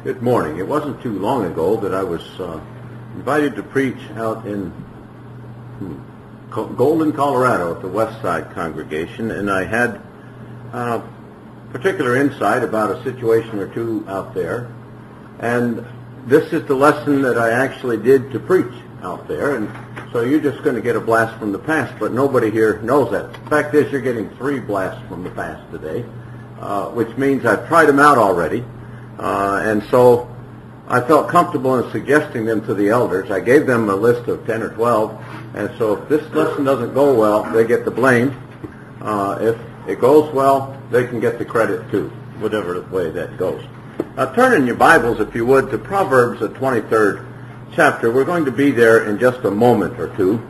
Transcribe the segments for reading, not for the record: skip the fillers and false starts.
Good morning. It wasn't too long ago that I was invited to preach out in Golden, Colorado at the West Side congregation, and I had particular insight about a situation or two out there. And this is the lesson that I actually did to preach out there, and so you're just going to get a blast from the past, but nobody here knows that. The fact is, you're getting 3 blasts from the past today, which means I've tried them out already. And so I felt comfortable in suggesting them to the elders. I gave them a list of 10 or 12, and so if this lesson doesn't go well, they get the blame. If it goes well, they can get the credit too, whatever way that goes. Turn in your Bibles, if you would, to Proverbs, the 23rd chapter. We're going to be there in just a moment or two.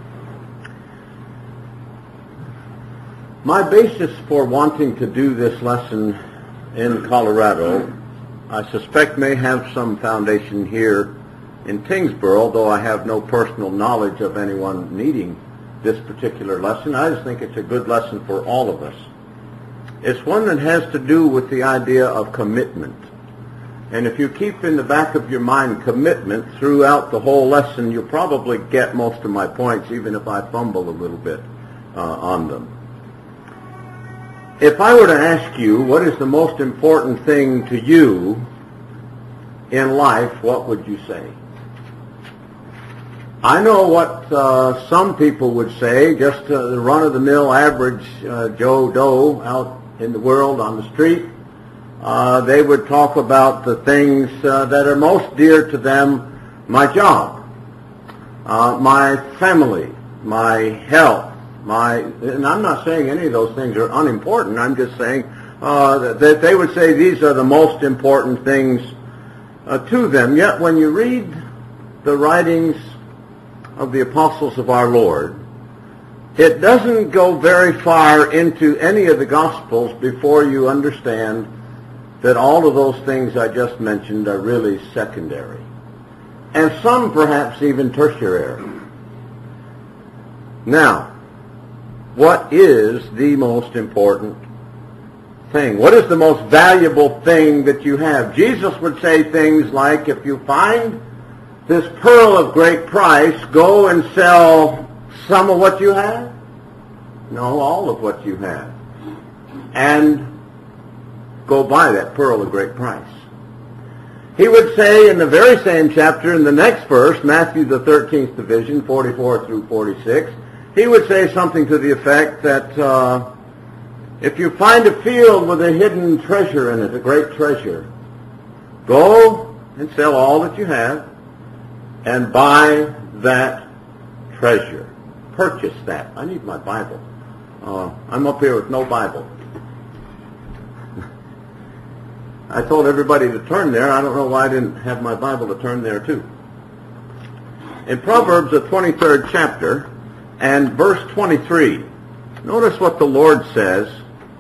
My basis for wanting to do this lesson in Colorado, I suspect, may have some foundation here in Tyngsboro, though I have no personal knowledge of anyone needing this particular lesson. I just think it's a good lesson for all of us. It's one that has to do with the idea of commitment. And if you keep in the back of your mind commitment throughout the whole lesson, you'll probably get most of my points, even if I fumble a little bit on them. If I were to ask you, what is the most important thing to you in life, what would you say? I know what some people would say, just the run-of-the-mill average Joe Doe out in the world on the street. They would talk about the things that are most dear to them: my job, my family, my health, and I'm not saying any of those things are unimportant. I'm just saying that they would say these are the most important things to them. Yet when you read the writings of the apostles of our Lord, it doesn't go very far into any of the Gospels before you understand that all of those things I just mentioned are really secondary, and some perhaps even tertiary. Now, what is the most important thing? What is the most valuable thing that you have? Jesus would say things like, if you find this pearl of great price, go and sell some of what you have. No, all of what you have. And go buy that pearl of great price. He would say in the very same chapter, in the next verse, Matthew the 13th division, 44 through 46, he would say something to the effect that if you find a field with a hidden treasure in it, a great treasure, go and sell all that you have and buy that treasure. Purchase that. I need my Bible. I'm up here with no Bible. I told everybody to turn there. I don't know why I didn't have my Bible to turn there too. In Proverbs, the 23rd chapter, and verse 23, notice what the Lord says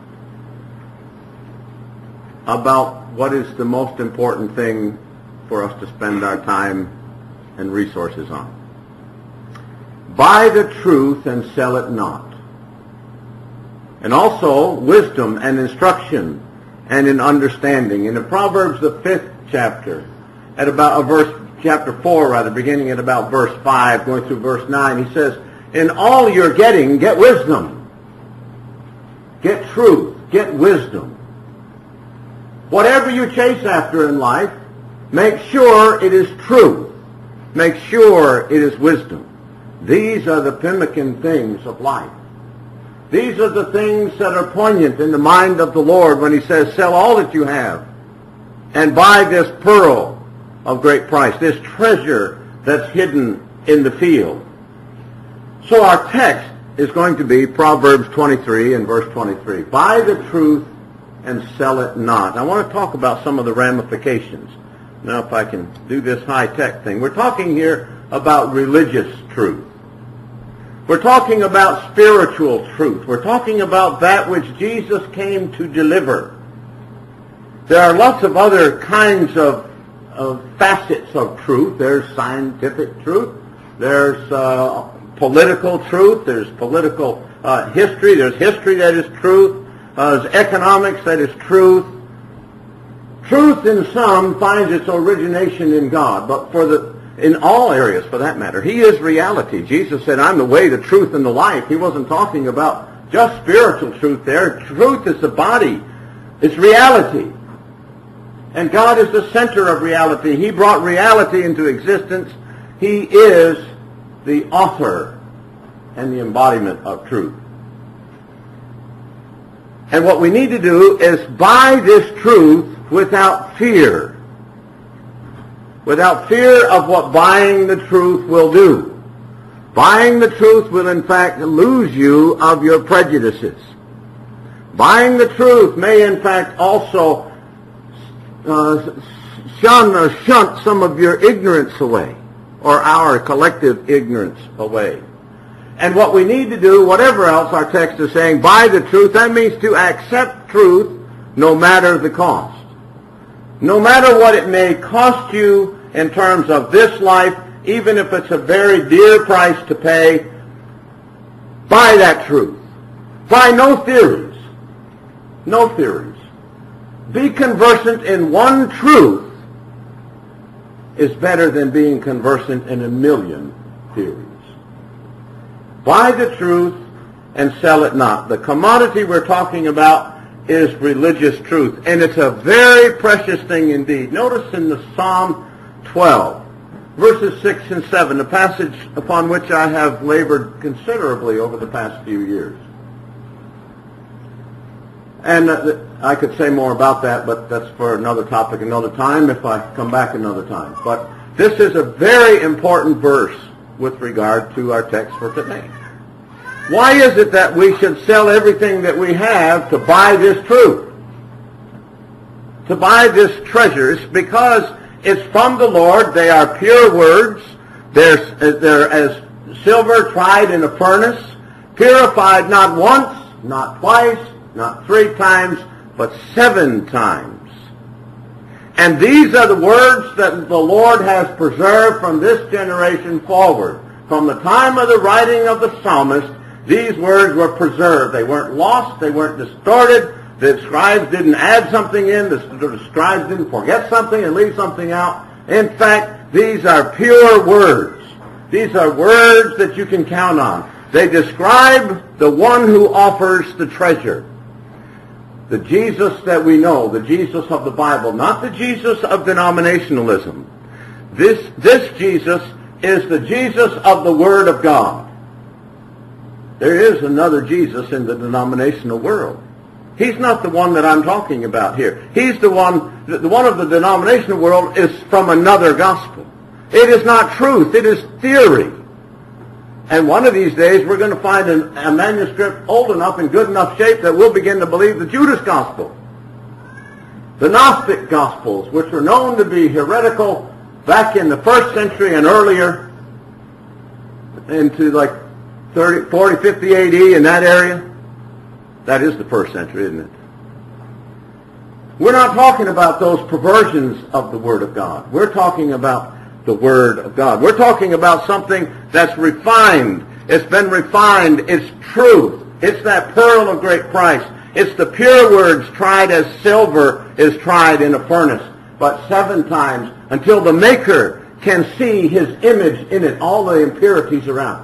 about what is the most important thing for us to spend our time and resources on. Buy the truth and sell it not. And also wisdom and instruction and in understanding. In the Proverbs, the 5th chapter, at about chapter 4 rather, beginning at about verse 5, going through verse 9, he says, in all you're getting, get wisdom. Get truth. Get wisdom. Whatever you chase after in life, make sure it is truth. Make sure it is wisdom. These are the pimmican things of life. These are the things that are poignant in the mind of the Lord when he says, sell all that you have and buy this pearl of great price, this treasure that's hidden in the field. So our text is going to be Proverbs 23 and verse 23. Buy the truth and sell it not. I want to talk about some of the ramifications. Now, if I can do this high-tech thing. We're talking here about religious truth. We're talking about spiritual truth. We're talking about that which Jesus came to deliver. There are lots of other kinds of facets of truth. There's scientific truth. There's political truth. There's political history. There's history that is truth. There's economics that is truth. Truth in some finds its origination in God, but in all areas for that matter. He is reality. Jesus said, I'm the way, the truth, and the life. He wasn't talking about just spiritual truth there. Truth is the body. It's reality. And God is the center of reality. He brought reality into existence. He is the author and the embodiment of truth. And what we need to do is buy this truth without fear. Without fear of what buying the truth will do. Buying the truth will in fact lose you of your prejudices. Buying the truth may in fact also shunt some of your ignorance away, or our collective ignorance away. And what we need to do, whatever else our text is saying, buy the truth, that means to accept truth no matter the cost. No matter what it may cost you in terms of this life, even if it's a very dear price to pay, buy that truth. Buy no theories. No theories. Be conversant in one truth is better than being conversant in a million theories. Buy the truth and sell it not. The commodity we're talking about is religious truth, and it's a very precious thing indeed. Notice in the Psalm 12, verses 6 and 7, a passage upon which I have labored considerably over the past few years. And I could say more about that, but that's for another topic another time if I come back another time. But this is a very important verse with regard to our text for today. Why is it that we should sell everything that we have to buy this truth? To buy this treasure? It's because it's from the Lord. They are pure words. They're as silver tried in a furnace, purified not once, not twice, not 3 times, but 7 times. And these are the words that the Lord has preserved from this generation forward. From the time of the writing of the psalmist, these words were preserved. They weren't lost. They weren't distorted. The scribes didn't add something in. The scribes didn't forget something and leave something out. In fact, these are pure words. These are words that you can count on. They describe the one who offers the treasure. The Jesus that we know, the Jesus of the Bible, not the Jesus of denominationalism. This Jesus is the Jesus of the Word of God. There is another Jesus in the denominational world. He's not the one that I'm talking about here. He's the one of the denominational world is from another gospel. It is not truth, it is theory. And one of these days we're going to find a manuscript old enough and good enough shape that we'll begin to believe the Judas Gospel. The Gnostic Gospels, which were known to be heretical back in the 1st century and earlier, into like 30, 40, 50 AD in that area. That is the 1st century, isn't it? We're not talking about those perversions of the Word of God. We're talking about the Word of God. We're talking about something that's refined. It's been refined. It's truth. It's that pearl of great price. It's the pure words tried as silver is tried in a furnace, but 7 times until the Maker can see His image in it, all the impurities around.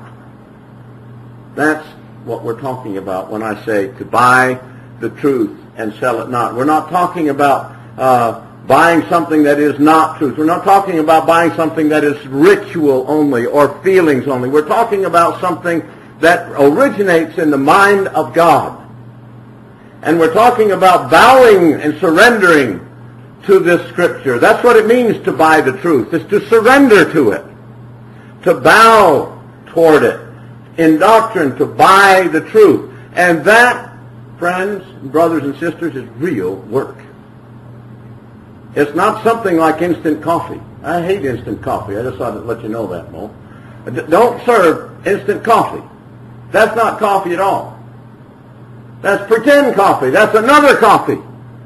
That's what we're talking about when I say to buy the truth and sell it not. We're not talking about buying something that is not truth. We're not talking about buying something that is ritual only or feelings only. We're talking about something that originates in the mind of God. And we're talking about bowing and surrendering to this Scripture. That's what it means to buy the truth, is to surrender to it, to bow toward it. In doctrine, to buy the truth. And that, friends, brothers and sisters, is real work. It's not something like instant coffee. I hate instant coffee. I just thought I'd let you know that, Mo. Don't serve instant coffee. That's not coffee at all. That's pretend coffee. That's another coffee.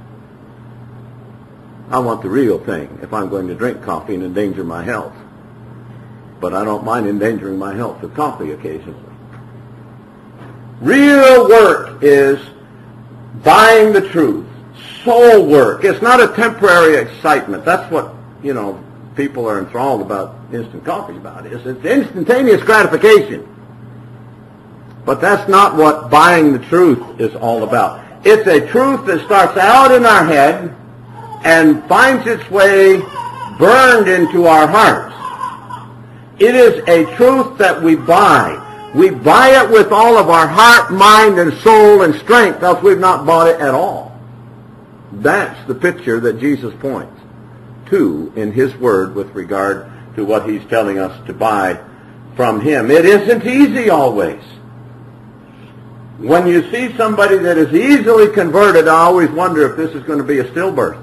I want the real thing if I'm going to drink coffee and endanger my health. But I don't mind endangering my health with coffee occasionally. Real work is buying the truth, soul work. It's not a temporary excitement. That's what, people are enthralled about instant coffee about. It's instantaneous gratification. But that's not what buying the truth is all about. It's a truth that starts out in our head and finds its way burned into our hearts. It is a truth that we buy. We buy it with all of our heart, mind, and soul and strength, else we've not bought it at all. That's the picture that Jesus points to in his word with regard to what he's telling us to buy from him. It isn't easy always. When you see somebody that is easily converted, I always wonder if this is going to be a stillbirth.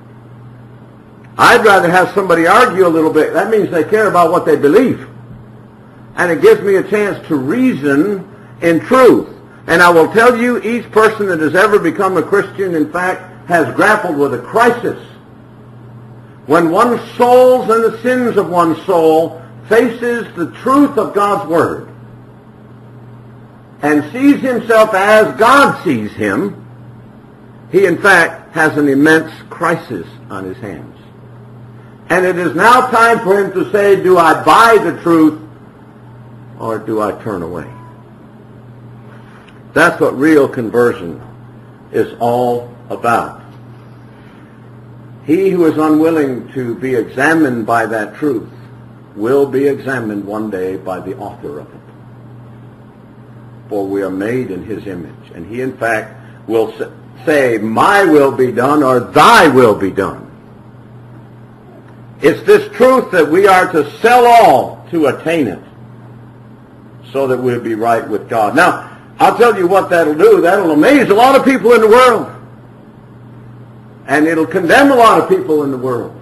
I'd rather have somebody argue a little bit. That means they care about what they believe. And it gives me a chance to reason in truth. And I will tell you, each person that has ever become a Christian, in fact, has grappled with a crisis. When one's souls and the sins of one's soul faces the truth of God's Word and sees himself as God sees him, he in fact has an immense crisis on his hands. And it is now time for him to say, do I buy the truth or do I turn away? That's what real conversion is all about. He who is unwilling to be examined by that truth will be examined one day by the author of it. For we are made in his image. And he, in fact, will say, my will be done or thy will be done. It's this truth that we are to sell all to attain it so that we'll be right with God. Now, I'll tell you what that'll do. That'll amaze a lot of people in the world. And it'll condemn a lot of people in the world.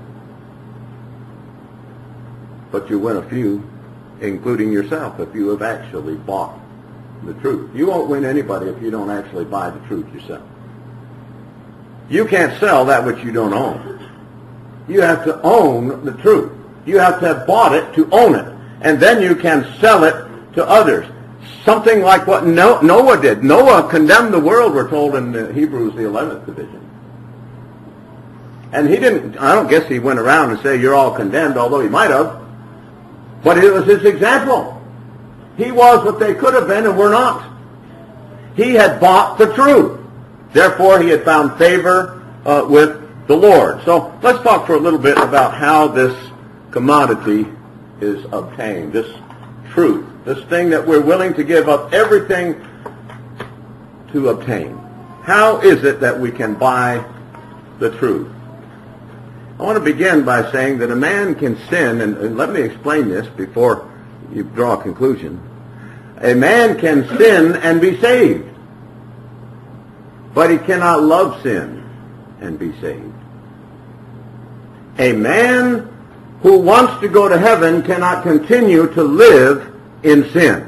But you win a few, including yourself, if you have actually bought the truth. You won't win anybody if you don't actually buy the truth yourself. You can't sell that which you don't own. You have to own the truth. You have to have bought it to own it. And then you can sell it to others. Something like what Noah did. Noah condemned the world, we're told in Hebrews, the 11th division. And he didn't, I don't guess he went around and said, you're all condemned, although he might have. But it was his example. He was what they could have been and were not. He had bought the truth. Therefore, he had found favor with the Lord. So let's talk for a little bit about how this commodity is obtained, this truth, this thing that we're willing to give up everything to obtain. How is it that we can buy the truth? I want to begin by saying that a man can sin, and let me explain this before you draw a conclusion. A man can sin and be saved, but he cannot love sin and be saved. A man who wants to go to heaven cannot continue to live in sin.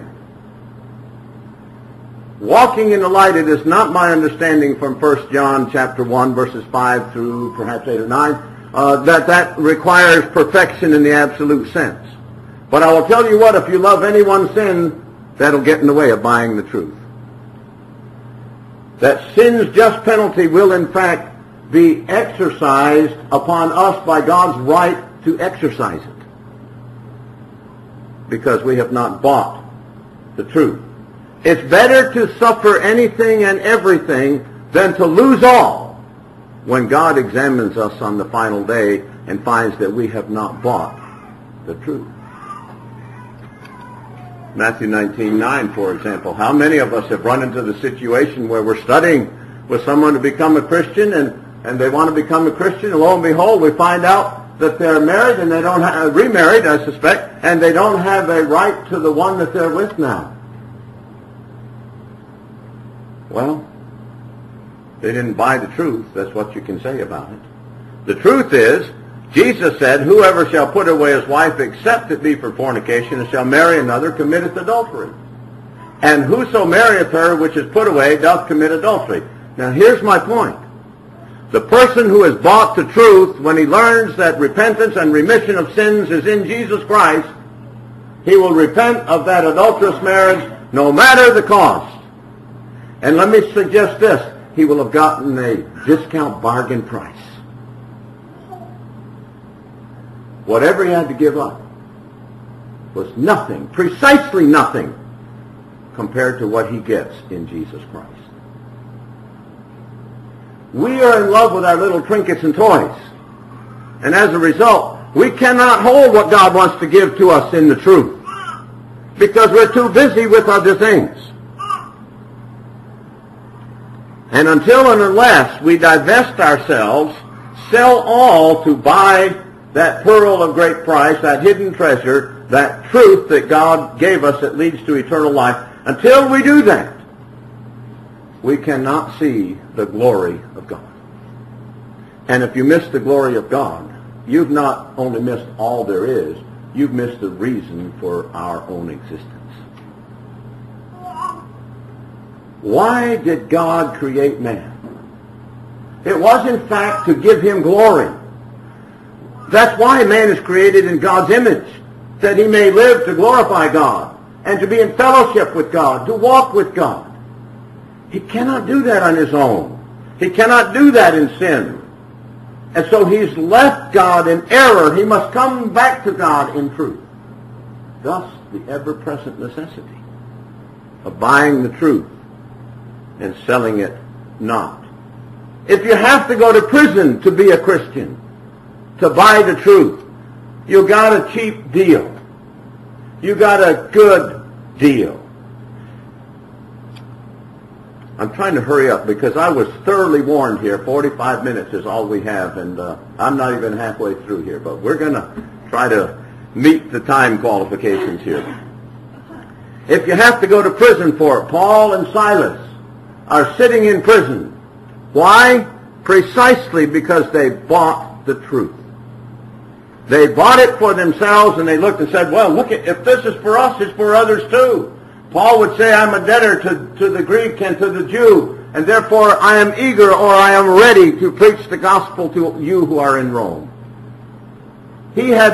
Walking in the light, it is not my understanding from 1 John chapter 1, verses 5 through perhaps 8 or 9, that requires perfection in the absolute sense. But I will tell you what, if you love anyone's sin, that'll get in the way of buying the truth. That sin's just penalty will in fact be exercised upon us by God's right to exercise it, because we have not bought the truth. It's better to suffer anything and everything than to lose all when God examines us on the final day and finds that we have not bought the truth. Matthew 19:9, for example. How many of us have run into the situation where we're studying with someone to become a Christian and they want to become a Christian, and lo and behold, we find out that they're married and they don't have, remarried, I suspect, and they don't have a right to the one that they're with now. Well, they didn't buy the truth. That's what you can say about it. The truth is, Jesus said, whoever shall put away his wife except it be for fornication, and shall marry another, committeth adultery. And whoso marrieth her which is put away doth commit adultery. Now here's my point. The person who has bought the truth, when he learns that repentance and remission of sins is in Jesus Christ, he will repent of that adulterous marriage no matter the cost. And let me suggest this. he will have gotten a discount bargain price. Whatever he had to give up was nothing, precisely nothing, compared to what he gets in Jesus Christ. We are in love with our little trinkets and toys. And as a result, we cannot hold what God wants to give to us in the truth, because we're too busy with other things. And until and unless we divest ourselves, sell all to buy that pearl of great price, that hidden treasure, that truth that God gave us that leads to eternal life, until we do that, we cannot see the glory of God. And if you miss the glory of God, you've not only missed all there is, you've missed the reason for our own existence. Why did God create man? It was, in fact, to give him glory. That's why man is created in God's image, that he may live to glorify God and to be in fellowship with God, to walk with God. He cannot do that on his own. He cannot do that in sin. And so he's left God in error. He must come back to God in truth. Thus, the ever-present necessity of buying the truth and selling it not. If you have to go to prison to be a Christian, to buy the truth, you got a cheap deal. You got a good deal. I'm trying to hurry up because I was thoroughly warned here. 45 minutes is all we have, and I'm not even halfway through here, but we're going to try to meet the time qualifications here. If you have to go to prison for it, Paul and Silas are sitting in prison. Why? Precisely because they bought the truth. They bought it for themselves, and they looked and said, well, look, if this is for us, it's for others too. Paul would say, I'm a debtor to the Greek and to the Jew, and therefore I am eager or I am ready to preach the gospel to you who are in Rome. He had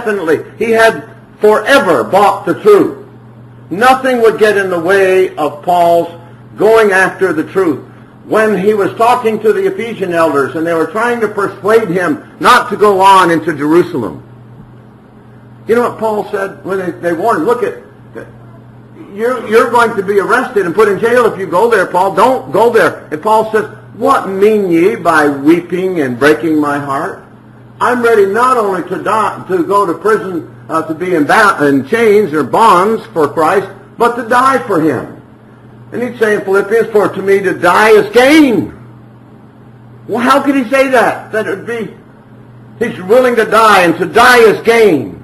forever bought the truth. Nothing would get in the way of Paul's going after the truth. When he was talking to the Ephesian elders and they were trying to persuade him not to go on into Jerusalem, you know what Paul said when they warned him? Look, you're going to be arrested and put in jail if you go there, Paul. Don't go there. And Paul says, what mean ye by weeping and breaking my heart? I'm ready not only to go to prison, to be in chains or bonds for Christ, but to die for him. And he'd say in Philippians, for to me to die is gain. Well, how could he say that? That it would be, he's willing to die, and to die is gain.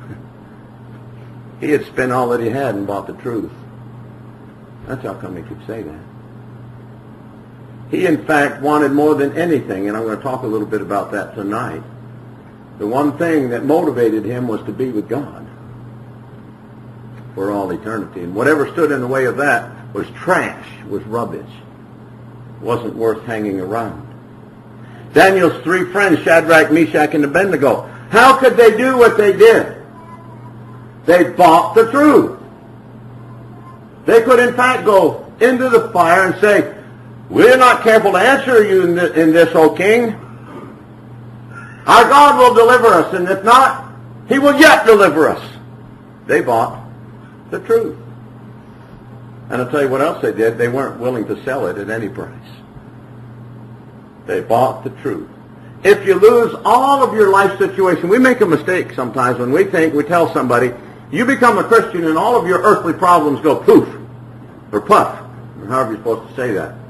He had spent all that he had and bought the truth. That's how come he could say that. He, in fact, wanted more than anything, and I'm going to talk a little bit about that tonight. The one thing that motivated him was to be with God for all eternity. And whatever stood in the way of that was trash, was rubbish. Wasn't worth hanging around. Daniel's three friends, Shadrach, Meshach, and Abednego, how could they do what they did? They bought the truth. They could, in fact, go into the fire and say, we're not careful to answer you in this, O king. Our God will deliver us, and if not, he will yet deliver us. They bought the truth. And I'll tell you what else they did. They weren't willing to sell it at any price. They bought the truth. If you lose all of your life situation, we make a mistake sometimes when we tell somebody, you become a Christian and all of your earthly problems go poof, or puff, or however you're supposed to say that.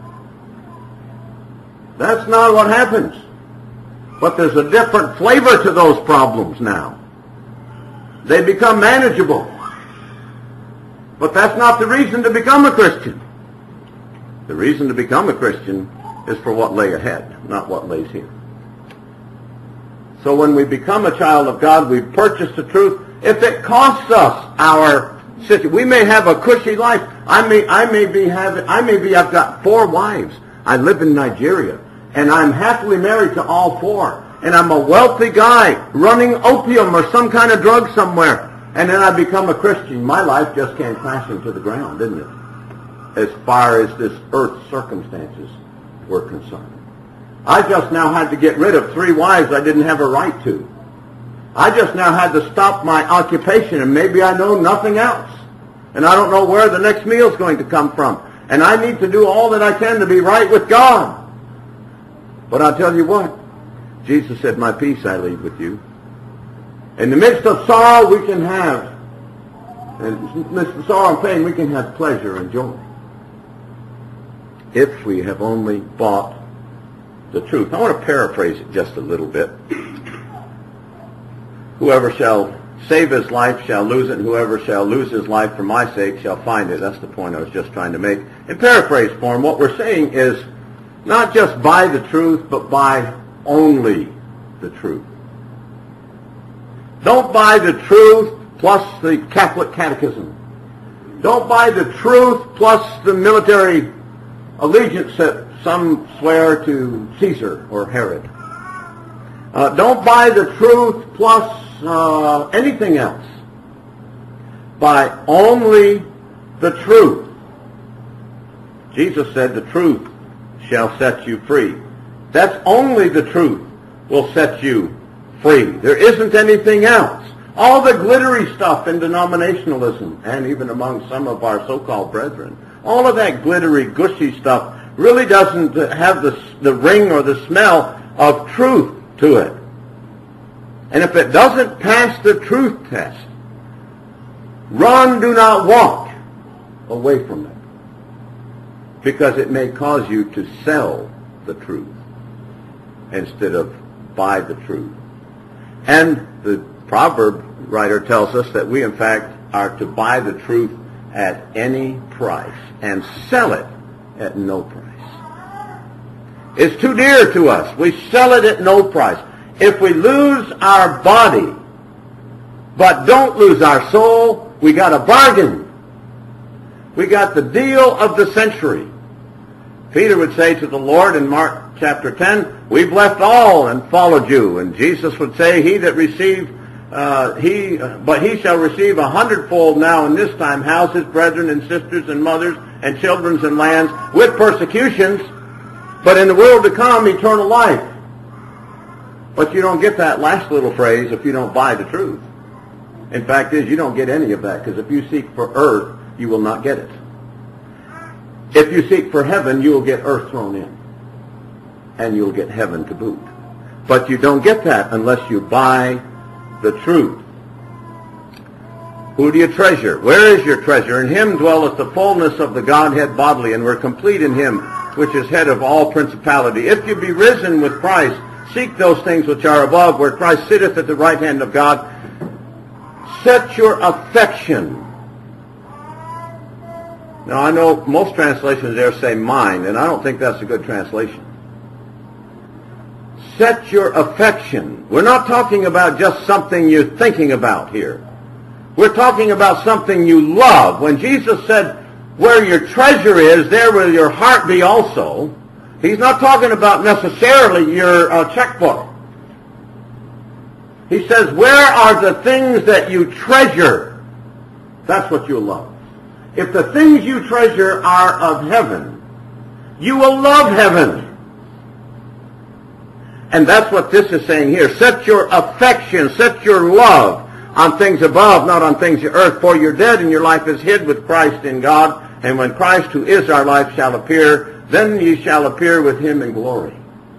That's not what happens. But there's a different flavor to those problems now. They become manageable. But that's not the reason to become a Christian. The reason to become a Christian is for what lay ahead, not what lays here. So when we become a child of God, we purchase the truth. If it costs us our situation, we may have a cushy life. I've got 4 wives. I live in Nigeria, and I'm happily married to all 4. And I'm a wealthy guy running opium or some kind of drug somewhere. And then I become a Christian. My life just came crashing to the ground, didn't it? As far as this earth's circumstances were concerned. I just now had to get rid of 3 wives I didn't have a right to. I just now had to stop my occupation, and maybe I know nothing else. And I don't know where the next meal's going to come from. And I need to do all that I can to be right with God. But I'll tell you what, Jesus said, my peace I leave with you. In the midst of sorrow we can have, in the midst of sorrow and pain we can have pleasure and joy. If we have only bought the truth. I want to paraphrase it just a little bit. Whoever shall save his life shall lose it, and whoever shall lose his life for my sake shall find it. That's the point I was just trying to make. In paraphrase form, what we're saying is not just buy the truth, but buy only the truth. Don't buy the truth plus the Catholic Catechism. Don't buy the truth plus the military allegiance that some swear to Caesar or Herod. Don't buy the truth plus anything else. Buy only the truth. Jesus said the truth shall set you free. That's only the truth will set you free. There isn't anything else. All the glittery stuff in denominationalism, and even among some of our so-called brethren, all of that glittery, gushy stuff really doesn't have the ring or the smell of truth to it. And if it doesn't pass the truth test, run, do not walk away from it. Because it may cause you to sell the truth instead of buy the truth. And the proverb writer tells us that we in fact are to buy the truth at any price and sell it at no price. It's too dear to us. We sell it at no price. If we lose our body but don't lose our soul, we got a bargain. We got the deal of the century. Peter would say to the Lord in Mark chapter 10, we've left all and followed you. And Jesus would say, he that received, but he shall receive 100-fold now in this time houses, brethren and sisters and mothers and children and lands with persecutions, but in the world to come, eternal life. But you don't get that last little phrase if you don't buy the truth. In fact, you don't get any of that, because if you seek for earth, you will not get it. If you seek for heaven, you will get earth thrown in. And you'll get heaven to boot. But you don't get that unless you buy the truth. Who do you treasure? Where is your treasure? In him dwelleth the fullness of the Godhead bodily, and we're complete in him, which is head of all principality. If you be risen with Christ, seek those things which are above, where Christ sitteth at the right hand of God. Set your affection. Now, I know most translations there say mind, and I don't think that's a good translation. Set your affection. We're not talking about just something you're thinking about here. We're talking about something you love. When Jesus said, where your treasure is, there will your heart be also, he's not talking about necessarily your checkbook. He says, where are the things that you treasure? That's what you'll love. If the things you treasure are of heaven, you will love heaven. And that's what this is saying here. Set your affection, set your love on things above, not on things of earth. For you're dead and your life is hid with Christ in God. And when Christ, who is our life, shall appear, then ye shall appear with him in glory.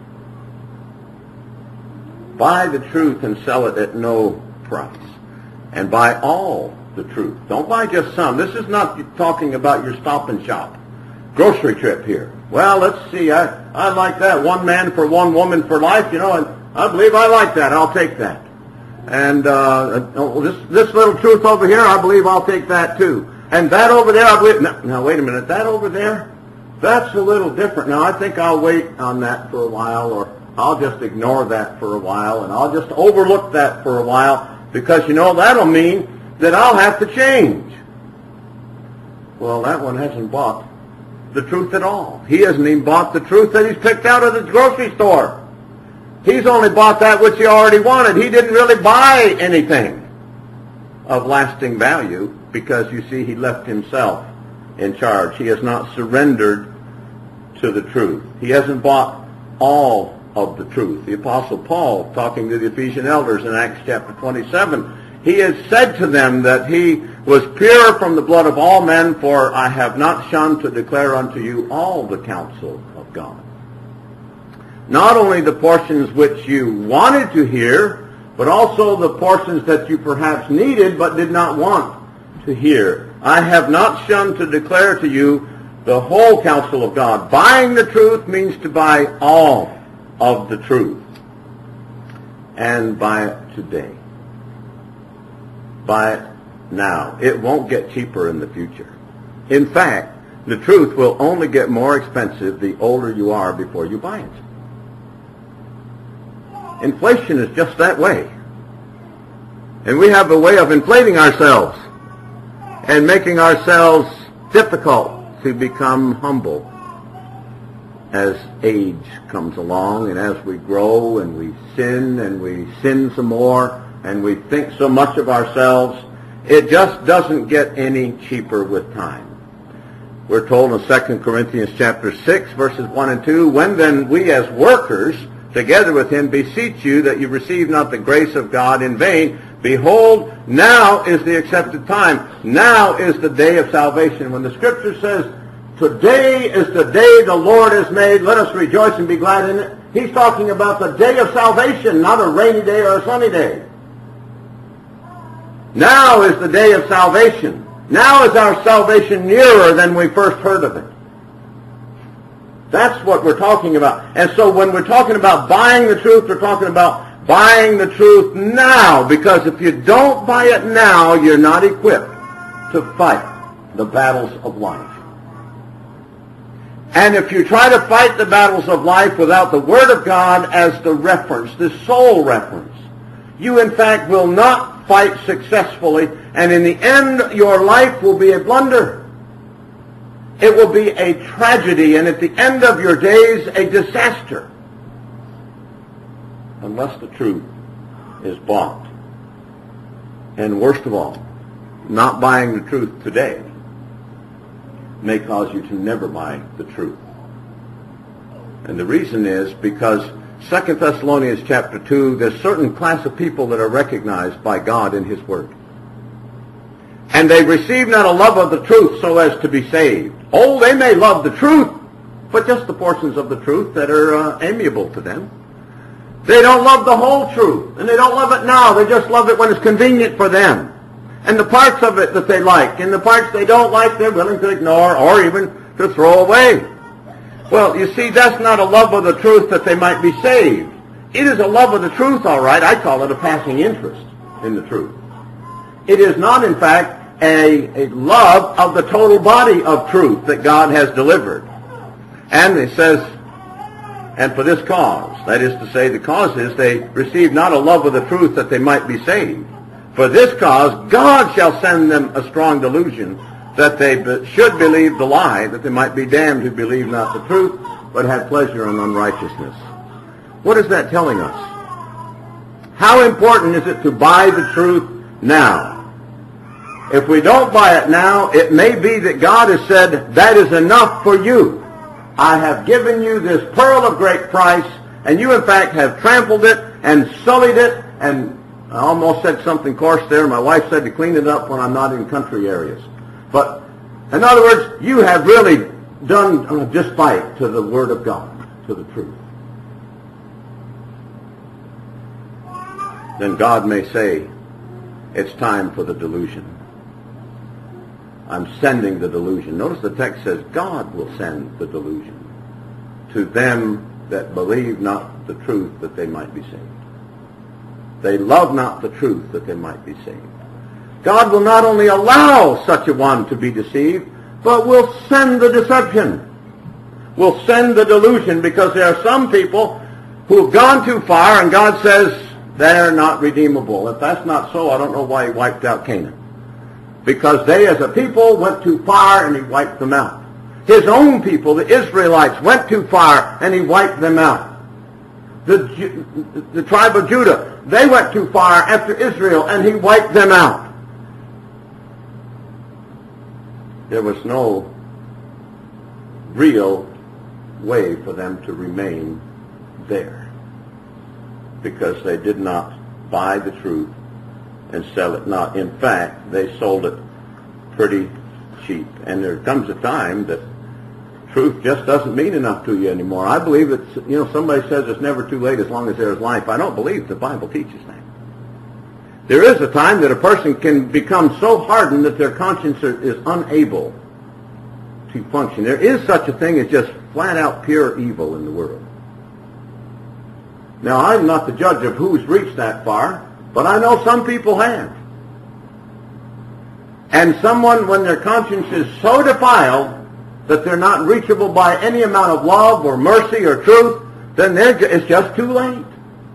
Buy the truth and sell it at no price. And buy all the truth. Don't buy just some. This is not talking about your stop and shop grocery trip here. Well, let's see. I like that. One man for one woman for life, and I believe I like that. I'll take that. And this little truth over here, I believe I'll take that too. And that over there, I believe. Now, wait a minute. That over there, that's a little different. Now, I think I'll wait on that for a while, or I'll just ignore that for a while, and I'll just overlook that for a while, because, that'll mean that I'll have to change. Well, that one hasn't bought the truth at all. He hasn't even bought the truth that he's picked out of the grocery store. He's only bought that which he already wanted. He didn't really buy anything of lasting value, because, you see, he left himself in charge. He has not surrendered to the truth. He hasn't bought all of the truth. The Apostle Paul, talking to the Ephesian elders in Acts chapter 27, he has said to them that he was pure from the blood of all men, for I have not shunned to declare unto you all the counsel of God. Not only the portions which you wanted to hear, but also the portions that you perhaps needed but did not want to hear. I have not shunned to declare to you the whole counsel of God. Buying the truth means to buy all of the truth. And buy it today. Buy it now. It won't get cheaper in the future. In fact, the truth will only get more expensive the older you are before you buy it. Inflation is just that way. And we have a way of inflating ourselves and making ourselves difficult to become humble as age comes along and as we grow and we sin some more and we think so much of ourselves. It just doesn't get any cheaper with time. We're told in 2 Corinthians chapter 6, verses 1 and 2, when then we as workers, together with him, beseech you that you receive not the grace of God in vain. Behold, now is the accepted time. Now is the day of salvation. When the Scripture says, today is the day the Lord has made, let us rejoice and be glad in it, he's talking about the day of salvation, not a rainy day or a sunny day. Now is the day of salvation. Now is our salvation nearer than we first heard of it. That's what we're talking about. And so when we're talking about buying the truth, we're talking about buying the truth now. Because if you don't buy it now, you're not equipped to fight the battles of life. And if you try to fight the battles of life without the Word of God as the reference, the sole reference, you in fact will not fight successfully, and in the end your life will be a blunder. It will be a tragedy, and at the end of your days, a disaster. Unless the truth is bought. And worst of all, not buying the truth today may cause you to never buy the truth. And the reason is because 2 Thessalonians chapter 2, there's a certain class of people that are recognized by God in His Word. And they receive not a love of the truth so as to be saved. Oh, they may love the truth, but just the portions of the truth that are amiable to them. They don't love the whole truth, and they don't love it now. They just love it when it's convenient for them. And the parts of it that they like, and the parts they don't like, they're willing to ignore or even to throw away. Well, you see, that's not a love of the truth that they might be saved. It is a love of the truth, all right. I call it a passing interest in the truth. It is not, in fact, a love of the total body of truth that God has delivered. And it says, and for this cause, that is to say, the cause is they receive not a love of the truth that they might be saved. For this cause, God shall send them a strong delusion, that they should believe the lie, that they might be damned who believe not the truth, but have pleasure in unrighteousness. What is that telling us? How important is it to buy the truth now? If we don't buy it now, it may be that God has said, that is enough for you. I have given you this pearl of great price, and you in fact have trampled it and sullied it, and I almost said something coarse there. My wife said to clean it up when I'm not in country areas. But, in other words, you have really done a despite to the Word of God, to the truth. Then God may say, it's time for the delusion. I'm sending the delusion. Notice the text says, God will send the delusion to them that believe not the truth that they might be saved. They love not the truth that they might be saved. God will not only allow such a one to be deceived, but will send the deception. Will send the delusion, because there are some people who have gone too far, and God says they're not redeemable. If that's not so, I don't know why He wiped out Canaan. Because they as a people went too far, and He wiped them out. His own people, the Israelites, went too far, and He wiped them out. The tribe of Judah, they went too far after Israel, and He wiped them out. There was no real way for them to remain there, because they did not buy the truth and sell it not. In fact, they sold it pretty cheap. And there comes a time that truth just doesn't mean enough to you anymore. I believe that, somebody says it's never too late as long as there is life. I don't believe the Bible teaches that. There is a time that a person can become so hardened that their conscience is unable to function. There is such a thing as just flat out pure evil in the world. Now, I'm not the judge of who's reached that far, but I know some people have. And someone, when their conscience is so defiled that they're not reachable by any amount of love or mercy or truth, then it's just too late.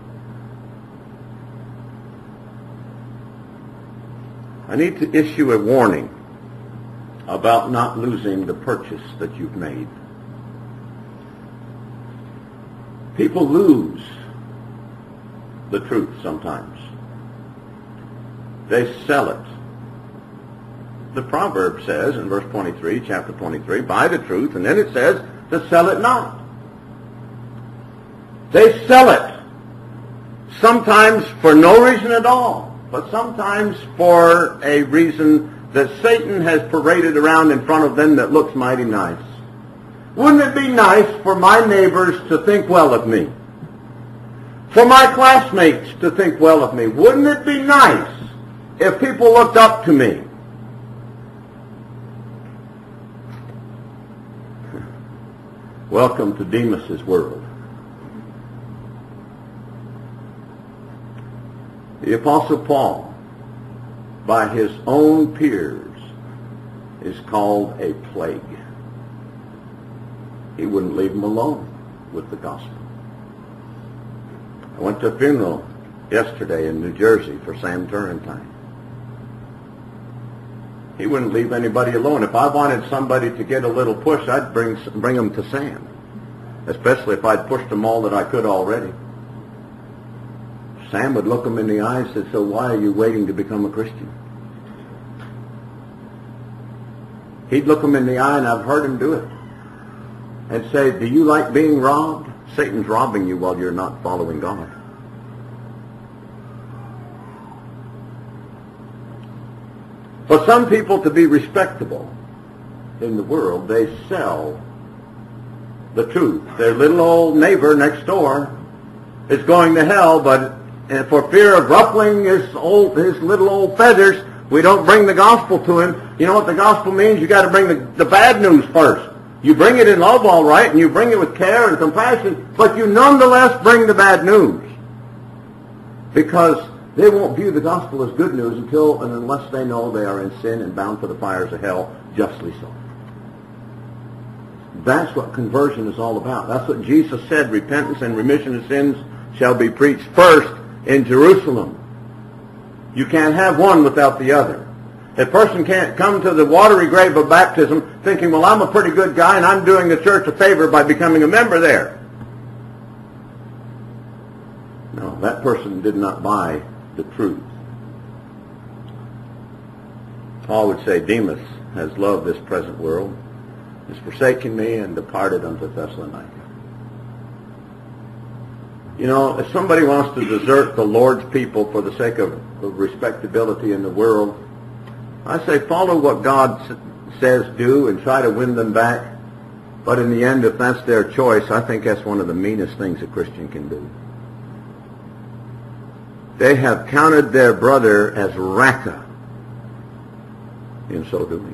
I need to issue a warning about not losing the purchase that you've made. People lose the truth sometimes. They sell it. The proverb says in verse 23, chapter 23, buy the truth, and then it says to sell it not. They sell it, sometimes for no reason at all, but sometimes for a reason that Satan has paraded around in front of them that looks mighty nice. Wouldn't it be nice for my neighbors to think well of me? For my classmates to think well of me? Wouldn't it be nice if people looked up to me? Welcome to Demas's world. The Apostle Paul, by his own peers, is called a plague. He wouldn't leave them alone with the gospel. I went to a funeral yesterday in New Jersey for Sam Turrentine. He wouldn't leave anybody alone. If I wanted somebody to get a little push, I'd bring them to Sam, especially if I'd pushed them all that I could already. Sam would look them in the eye and say, so why are you waiting to become a Christian? He'd look them in the eye, and I've heard him do it, and say, do you like being robbed? Satan's robbing you while you're not following God. For some people to be respectable in the world, they sell the truth. Their little old neighbor next door is going to hell, but for fear of ruffling his little old feathers, we don't bring the gospel to him. You know what the gospel means? You got to bring the bad news first. You bring it in love, all right, and you bring it with care and compassion, but you nonetheless bring the bad news, because they won't view the gospel as good news until and unless they know they are in sin and bound for the fires of hell, justly so. That's what conversion is all about. That's what Jesus said, repentance and remission of sins shall be preached first in Jerusalem. You can't have one without the other. A person can't come to the watery grave of baptism thinking, well, I'm a pretty good guy and I'm doing the church a favor by becoming a member there. No, that person did not buy the truth. Paul would say, Demas has loved this present world, has forsaken me, and departed unto Thessalonica. You know, if somebody wants to desert the Lord's people for the sake of respectability in the world, I say follow what God says do and try to win them back. But in the end, if that's their choice, I think that's one of the meanest things a Christian can do. They have counted their brother as Raca in so doing.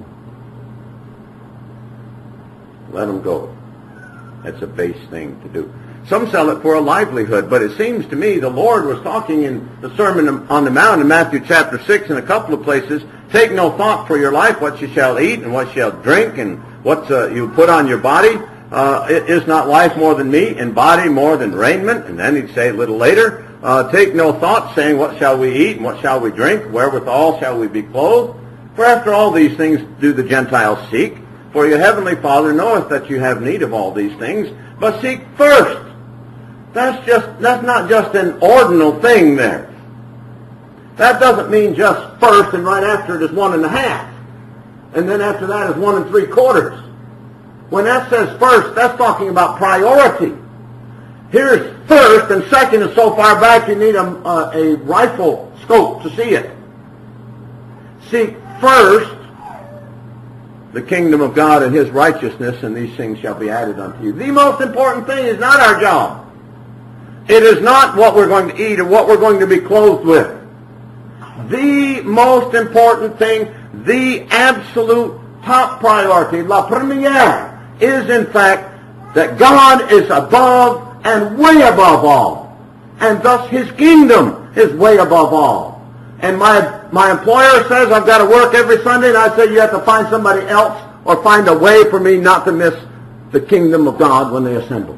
Let them go. That's a base thing to do. Some sell it for a livelihood, but it seems to me the Lord was talking in the Sermon on the Mount in Matthew chapter 6 in a couple of places, take no thought for your life, what you shall eat and what you shall drink and what you put on your body. Is not life more than meat and body more than raiment? And then he'd say a little later, take no thought, saying, what shall we eat and what shall we drink? Wherewithal shall we be clothed? For after all these things do the Gentiles seek. For your heavenly Father knoweth that you have need of all these things. But seek first. That's not just an ordinal thing there. That doesn't mean just first and right after it is 1.5. And then after that is 1 3/4. When that says first, that's talking about priority. Here's first, and second is so far back you need a rifle scope to see it. Seek first the kingdom of God and His righteousness, and these things shall be added unto you. The most important thing is not our job. It is not what we're going to eat or what we're going to be clothed with. The most important thing, the absolute top priority, la première, is in fact that God is above and way above all. And thus His kingdom is way above all. And my employer says I've got to work every Sunday, and I say you have to find somebody else or find a way for me not to miss the kingdom of God when they assemble.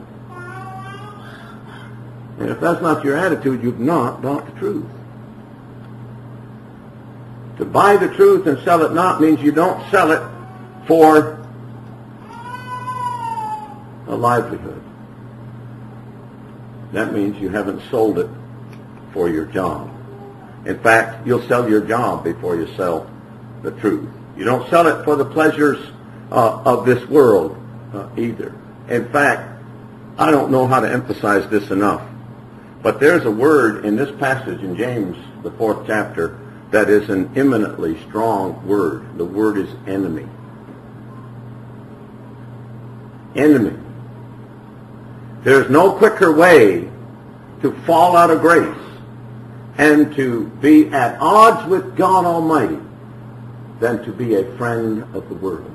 And if that's not your attitude, you've not bought the truth. To buy the truth and sell it not means you don't sell it for a livelihood. That means you haven't sold it for your job. In fact, you'll sell your job before you sell the truth. You don't sell it for the pleasures of this world either. In fact, I don't know how to emphasize this enough, but there's a word in this passage in James, the 4th chapter, that is an eminently strong word. The word is enemy. Enemy. There's no quicker way to fall out of grace and to be at odds with God Almighty than to be a friend of the world.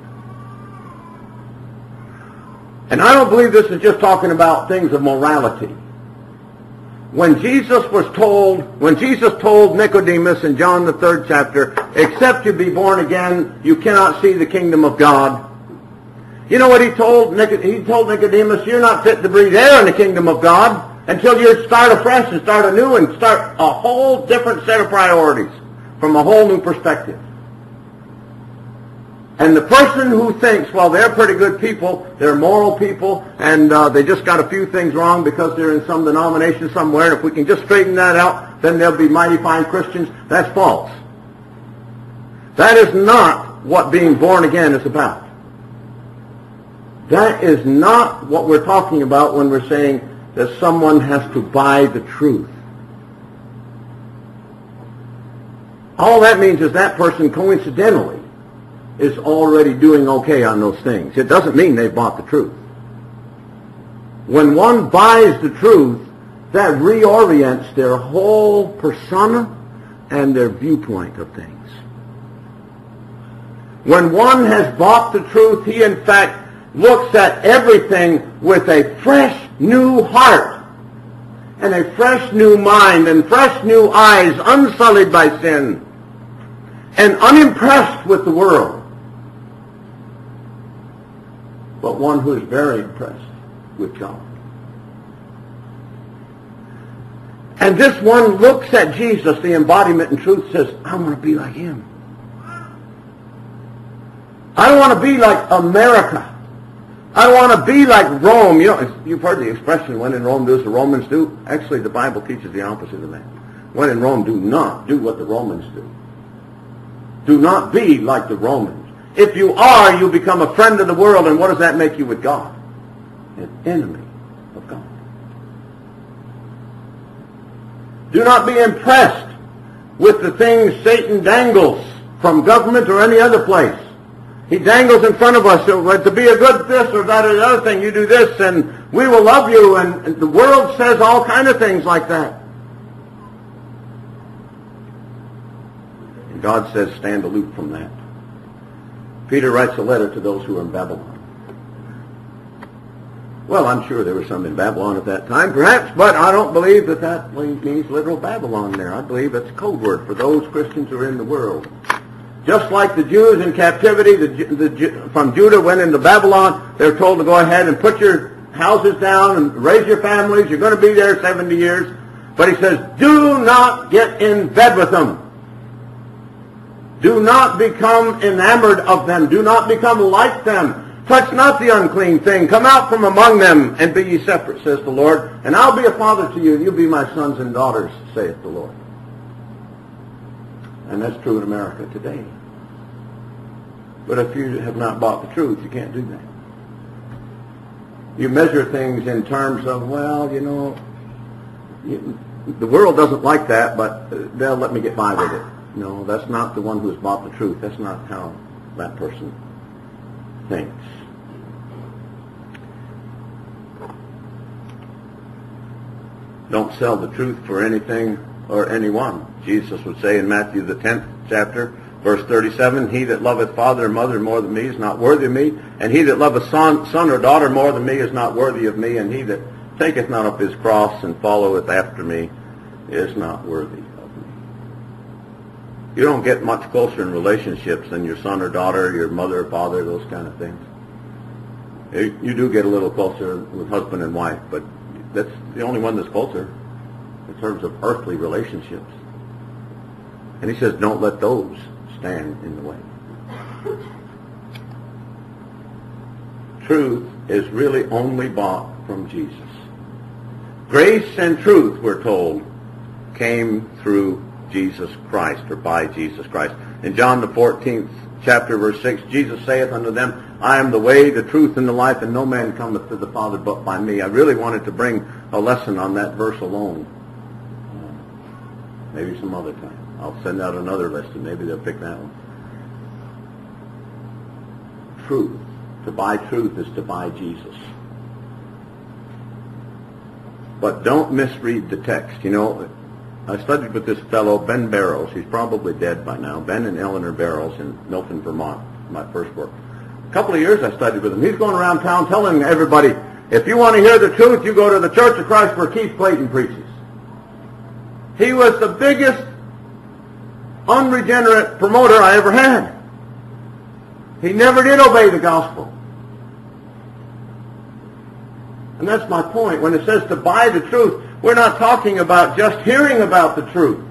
And I don't believe this is just talking about things of morality. When Jesus told Nicodemus in John the 3rd chapter, except you be born again, you cannot see the kingdom of God. You know what he told Nicodemus? You're not fit to breathe air in the kingdom of God until you start afresh and start anew and start a whole different set of priorities from a whole new perspective. And the person who thinks, well, they're pretty good people, they're moral people, and they just got a few things wrong because they're in some denomination somewhere, and if we can just straighten that out, then they'll be mighty fine Christians, that's false. That is not what being born again is about. That is not what we're talking about when we're saying that someone has to buy the truth. All that means is that person coincidentally is already doing okay on those things. It doesn't mean they've bought the truth. When one buys the truth, that reorients their whole persona and their viewpoint of things. When one has bought the truth, he in fact looks at everything with a fresh new heart and a fresh new mind and fresh new eyes, unsullied by sin and unimpressed with the world, but one who is very impressed with God. And this one looks at Jesus, the embodiment in truth, says, I want to be like Him. I don't want to be like America. I don't want to be like Rome. You know, you've heard the expression, when in Rome, do as the Romans do. Actually, the Bible teaches the opposite of that. When in Rome, do not do what the Romans do. Do not be like the Romans. If you are, you become a friend of the world, and what does that make you with God? An enemy of God. Do not be impressed with the things Satan dangles from government or any other place. He dangles in front of us, to be a good this or that or the other thing, you do this and we will love you, and the world says all kind of things like that. And God says stand aloof from that. Peter writes a letter to those who are in Babylon. Well, I'm sure there were some in Babylon at that time, perhaps, but I don't believe that means literal Babylon there. I believe it's a code word for those Christians who are in the world. Just like the Jews in captivity from Judah went into Babylon, they're told to go ahead and put your houses down and raise your families. You're going to be there 70 years. But he says, do not get in bed with them. Do not become enamored of them. Do not become like them. Touch not the unclean thing. Come out from among them and be ye separate, says the Lord. And I'll be a father to you, and you'll be my sons and daughters, saith the Lord. And that's true in America today. But if you have not bought the truth, you can't do that. You measure things in terms of, well, the world doesn't like that, but they'll let me get by with it. No, that's not the one who's bought the truth. That's not how that person thinks. Don't sell the truth for anything or anyone. Jesus would say in Matthew the 10th chapter, verse 37, he that loveth father or mother more than me is not worthy of me, and he that loveth son or daughter more than me is not worthy of me, and he that taketh not up his cross and followeth after me is not worthy of me. You don't get much closer in relationships than your son or daughter, your mother or father, those kind of things. You do get a little closer with husband and wife, but that's the only one that's closer in terms of earthly relationships. And he says, don't let those stand in the way. Truth is really only bought from Jesus. Grace and truth, we're told, came through Jesus Christ, or by Jesus Christ. In John the 14th chapter, verse 6, Jesus saith unto them, I am the way, the truth, and the life, and no man cometh to the Father but by me. I really wanted to bring a lesson on that verse alone. Maybe some other time. I'll send out another list, and maybe they'll pick that one. Truth. To buy truth is to buy Jesus. But don't misread the text. I studied with this fellow, Ben Barrows. He's probably dead by now. Ben and Eleanor Barrows in Milton, Vermont, my first work. A couple of years I studied with him. He's going around town telling everybody, if you want to hear the truth, you go to the Church of Christ where Keith Clayton preaches. He was the biggest unregenerate promoter I ever had. He never did obey the gospel. And that's my point. When it says to buy the truth, we're not talking about just hearing about the truth.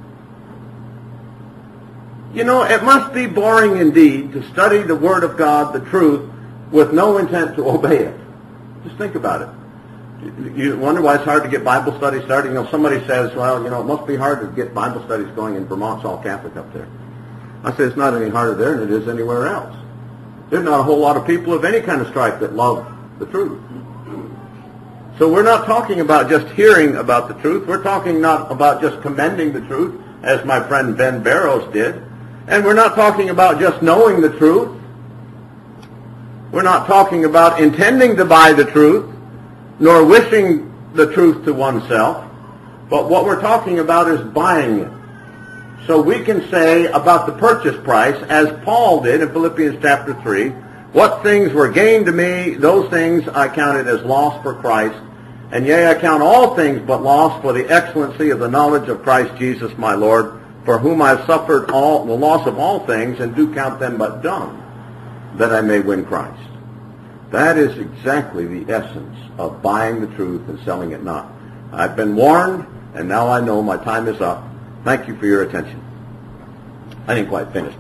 It must be boring indeed to study the Word of God, the truth, with no intent to obey it. Just think about it. You wonder why it's hard to get Bible studies started? Somebody says, well, it must be hard to get Bible studies going in Vermont. It's all Catholic up there. I say it's not any harder there than it is anywhere else. There's not a whole lot of people of any kind of stripe that love the truth. So we're not talking about just hearing about the truth. We're talking not about just commending the truth, as my friend Ben Barrows did. And we're not talking about just knowing the truth. We're not talking about intending to buy the truth, nor wishing the truth to oneself. But what we're talking about is buying it. So we can say about the purchase price, as Paul did in Philippians chapter 3, what things were gained to me, those things I counted as loss for Christ. And yea, I count all things but loss for the excellency of the knowledge of Christ Jesus my Lord, for whom I have suffered the loss of all things, and do count them but dung, that I may win Christ. That is exactly the essence of buying the truth and selling it not. I've been warned, and now I know my time is up. Thank you for your attention. I didn't quite finish.